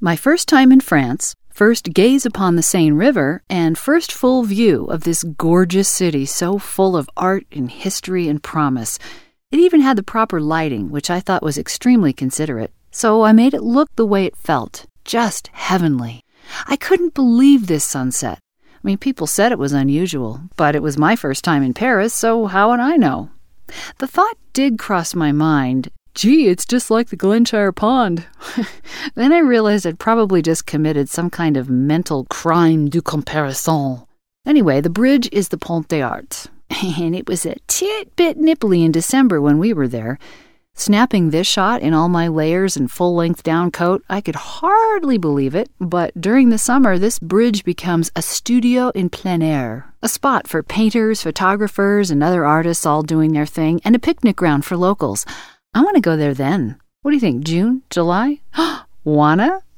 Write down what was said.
My first time in France, first gaze upon the Seine River, and first full view of this gorgeous city so full of art and history and promise. It even had the proper lighting, which I thought was extremely considerate, so I made it look the way it felt, just heavenly. I couldn't believe this sunset. I mean, people said it was unusual, but it was my first time in Paris, so how would I know? The thought did cross my mind, gee, it's just like the Glenshire Pond. Then I realized I'd probably just committed some kind of mental crime de comparaison. Anyway, the bridge is the Pont des Arts, and it was a tit-bit nipply in December when we were there. Snapping this shot in all my layers and full-length down coat, I could hardly believe it, but during the summer, this bridge becomes a studio in plein air, a spot for painters, photographers, and other artists all doing their thing, and a picnic ground for locals. I want to go there then. What do you think, June? July? Wanna?